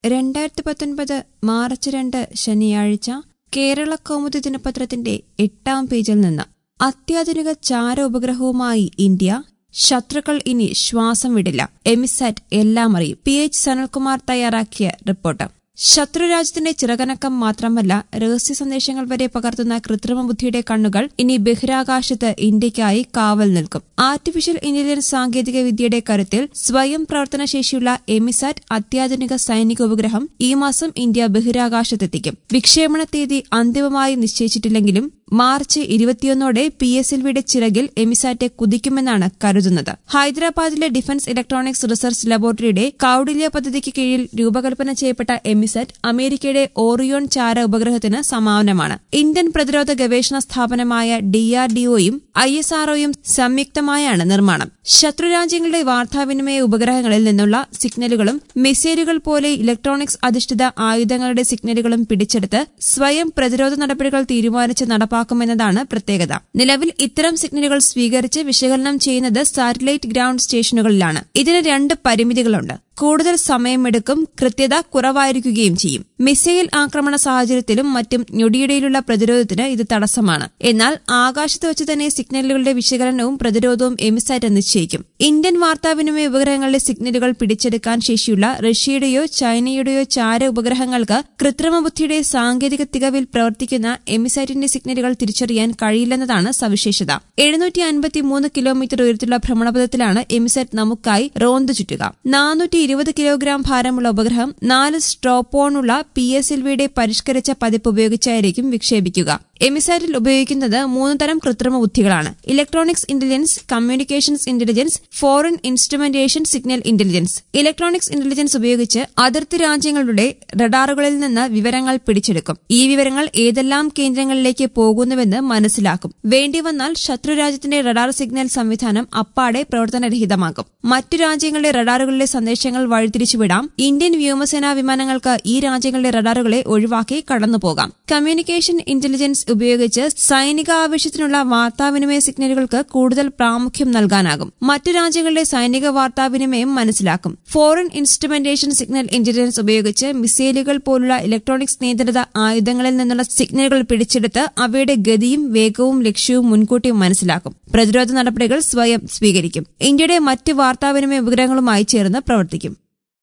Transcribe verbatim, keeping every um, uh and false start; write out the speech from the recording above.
രണ്ടായിരത്തി പത്തൊൻപത് മാർച്ച് രണ്ട് ശനിയാഴ്ച കേരള കൗമുദി ദിനപത്രത്തിന്റെ എട്ടാം പേജിൽ നിന്ന് അത്യാധുനിക ചാര ഉപഗ്രഹവുമായി ഇന്ത്യ, ശത്രുക്കൾ ഇനി ശ്വാസം വിടില്ല, എമിസാറ്റ് എല്ലാം അറിയും. പി എച്ച് സനൽകുമാർ തയ്യാറാക്കിയ റിപ്പോർട്ട്. ശത്രുരാജ്യത്തിന്റെ ചിറകനക്കം മാത്രമല്ല, രഹസ്യ സന്ദേശങ്ങൾ വരെ പകർത്തുന്ന കൃത്രിമ ബുദ്ധിയുടെ കണ്ണുകൾ ഇനി ബഹിരാകാശത്ത് ഇന്ത്യയ്ക്കായി കാവൽ നിൽക്കും. ആർട്ടിഫിഷ്യൽ ഇന്റലിജൻസ് സാങ്കേതിക വിദ്യയുടെ കരുത്തിൽ സ്വയം പ്രവർത്തനശേഷിയുള്ള എമിസാറ്റ് അത്യാധുനിക സൈനിക ഉപഗ്രഹം ഈ മാസം ഇന്ത്യ ബഹിരാകാശത്തെത്തിക്കും. വിക്ഷേപണ തീയതി അന്തിമമായി നിശ്ചയിച്ചിട്ടില്ലെങ്കിലും മാർച്ച് ഇരുപത്തിയൊന്നോടെ പി എസ് എൽ വിയുടെ ചിറകിൽ എമിസാറ്റ് കുതിക്കുമെന്നാണ് കരുതുന്നത്. ഹൈദരാബാദിലെ ഡിഫൻസ് ഇലക്ട്രോണിക്സ് റിസർച്ച് ലബോറട്ടറിയുടെ കൌടില്യ പദ്ധതിക്ക് കീഴിൽ രൂപകൽപ്പന ചെയ്യപ്പെട്ട എമിസാറ്റ് അമേരിക്കയുടെ ഓറിയോൺ ചാര ഉപഗ്രഹത്തിന് സമാനമാണ്. ഇന്ത്യൻ പ്രതിരോധ ഗവേഷണ സ്ഥാപനമായ ഡി ആർ ഡി ഒയും ഐ എസ് ആർ ഒയും സംയുക്തമായാണ് നിർമ്മാണം. ശത്രുരാജ്യങ്ങളുടെ വാർത്താവിനിമയ ഉപഗ്രഹങ്ങളിൽ നിന്നുള്ള സിഗ്നലുകളും മിസൈലുകൾ പോലെ ഇലക്ട്രോണിക്സ് അധിഷ്ഠിത ആയുധങ്ങളുടെ സിഗ്നലുകളും പിടിച്ചെടുത്ത് സ്വയം പ്രതിരോധ നടപടികൾ തീരുമാനിച്ച് നടപ്പാക്കുമെന്നതാണ് പ്രത്യേകത. നിലവിൽ ഇത്തരം സിഗ്നലുകൾ സ്വീകരിച്ച് വിശകലനം ചെയ്യുന്നത് സാറ്റലൈറ്റ് ഗ്രൌണ്ട് സ്റ്റേഷനുകളിലാണ്. ഇതിന് രണ്ട് പരിമിതികളുണ്ട്. കൂടുതൽ സമയമെടുക്കും, കൃത്യത കുറവായിരിക്കുകയും ചെയ്യും. മിസൈൽ ആക്രമണ സാഹചര്യത്തിലും മറ്റും ഞൊടിയിടയിലുള്ള പ്രതിരോധത്തിന് ഇത് തടസ്സമാണ്. എന്നാൽ ആകാശത്ത് വെച്ച് തന്നെ സിഗ്നലുകളുടെ വിശകലനവും പ്രതിരോധവും എമിസാറ്റ് നിശ്ചയിക്കും. ഇന്ത്യൻ വാർത്താവിനിമയ ഉപഗ്രഹങ്ങളുടെ സിഗ്നലുകൾ പിടിച്ചെടുക്കാൻ ശേഷിയുള്ള റഷ്യയുടെയോ ചൈനയുടെയോ ചാര ഉപഗ്രഹങ്ങൾക്ക് കൃത്രിമ ബുദ്ധിയുടെ സാങ്കേതിക തികവിൽ പ്രവർത്തിക്കുന്ന എമിസാറ്റിന്റെ സിഗ്നലുകൾ തിരിച്ചറിയാൻ കഴിയില്ലെന്നതാണ് സവിശേഷത. എഴുന്നൂറ്റി അൻപത്തിമൂന്ന് കിലോമീറ്റർ ഉയരത്തിലുള്ള ഭ്രമണപഥത്തിലാണ് എമിസാറ്റ് നമുക്കായി റോന്തു ചുറ്റുക. നാനൂറ്റി ഇരുപത് കിലോഗ്രാം ഭാരമുള്ള ഉപഗ്രഹം നാല് സ്ട്രോപ്പോണുള്ള പി എസ് എൽ വിയുടെ പരിഷ്കരിച്ച പതിപ്പ് ഉപയോഗിച്ചായിരിക്കും വിക്ഷേപിക്കുക. എമിസാറ്റിൽ ഉപയോഗിക്കുന്നത് മൂന്ന് തരം കൃത്രിമ ബുദ്ധികളാണ്: electronics intelligence, communications intelligence, foreign instrumentation signal intelligence. Electronics intelligence ഉപയോഗിച്ച് അതിർത്തി രാജ്യങ്ങളുടെ റഡാറുകളിൽ നിന്ന് വിവരങ്ങൾ പിടിച്ചെടുക്കും. ഈ വിവരങ്ങൾ ഏതെല്ലാം കേന്ദ്രങ്ങളിലേക്ക് പോകുന്നുവെന്ന് മനസ്സിലാക്കും. വേണ്ടിവന്നാൽ ശത്രുരാജ്യത്തിന്റെ റഡാർ സിഗ്നൽ സംവിധാനം അപ്പാടെ പ്രവർത്തനരഹിതമാക്കും. മറ്റു രാജ്യങ്ങളുടെ റഡാറുകളിലെ സന്ദേശങ്ങൾ വഴിതിരിച്ചുവിടാം. ഇന്ത്യൻ വ്യോമസേനാ വിമാനങ്ങൾക്ക് ഈ രാജ്യങ്ങളുടെ റഡാറുകളെ ഒഴിവാക്കി കടന്നുപോകാം. കമ്മ്യൂണിക്കേഷൻ ഇന്റലിജൻസ് ഉപയോഗിച്ച് സൈനിക ആവശ്യത്തിനുള്ള വാർത്താവിനിമയ സിഗ്നലുകൾക്ക് കൂടുതൽ പ്രാമുഖ്യം നൽകാനാകും. മറ്റു രാജ്യങ്ങളുടെ സൈനിക വാർത്താവിനിമയം മനസ്സിലാക്കും. ഫോറിൻ ഇൻസ്ട്രുമെന്റേഷൻ സിഗ്നൽ ഇന്റലിജൻസ് ഉപയോഗിച്ച് മിസൈലുകൾ പോലുള്ള ഇലക്ട്രോണിക്സ് നിയന്ത്രിത ആയുധങ്ങളിൽ നിന്നുള്ള സിഗ്നലുകൾ പിടിച്ചെടുത്ത് അവയുടെ ഗതിയും വേഗവും ലക്ഷ്യവും മുൻകൂട്ടി മനസ്സിലാക്കും. പ്രതിരോധ നടപടികൾ സ്വയം സ്വീകരിക്കും. ഇന്ത്യയുടെ മറ്റ് വാർത്താവിനിമയ ഉപഗ്രഹങ്ങളുമായി ചേർന്ന് പ്രവർത്തിക്കും.